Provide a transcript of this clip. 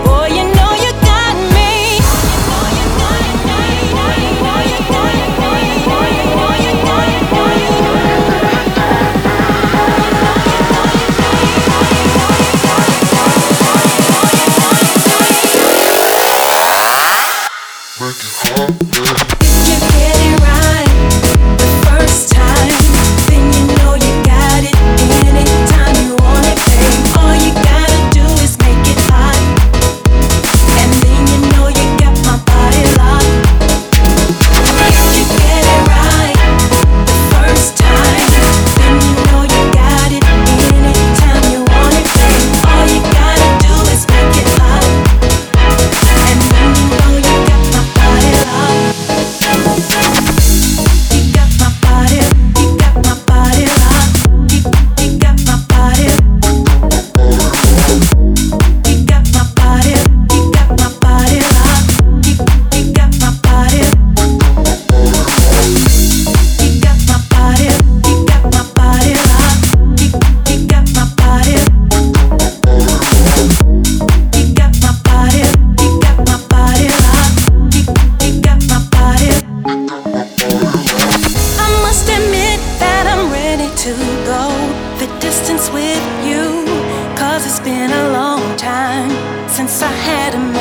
Boy, you know you got me. Make it hot, yeah. You get it right the first time, then you know you got it anytime you want it, babe. All you gotta do is make it hot, and then you know you got my body locked. You get it right the first time, then you know you got it anytime you want it, babe. All you gotta do is make it hot, and then you know you got my body locked. You got my body, you got my body locked. You got my body. You got my body, you got my body locked. You got my body. You got my body, you got my body locked. You got my body. You got my body, you got my body locked. You got my body. I must admit that I'm ready to go the distance with you, 'cause it's been a long time since I had a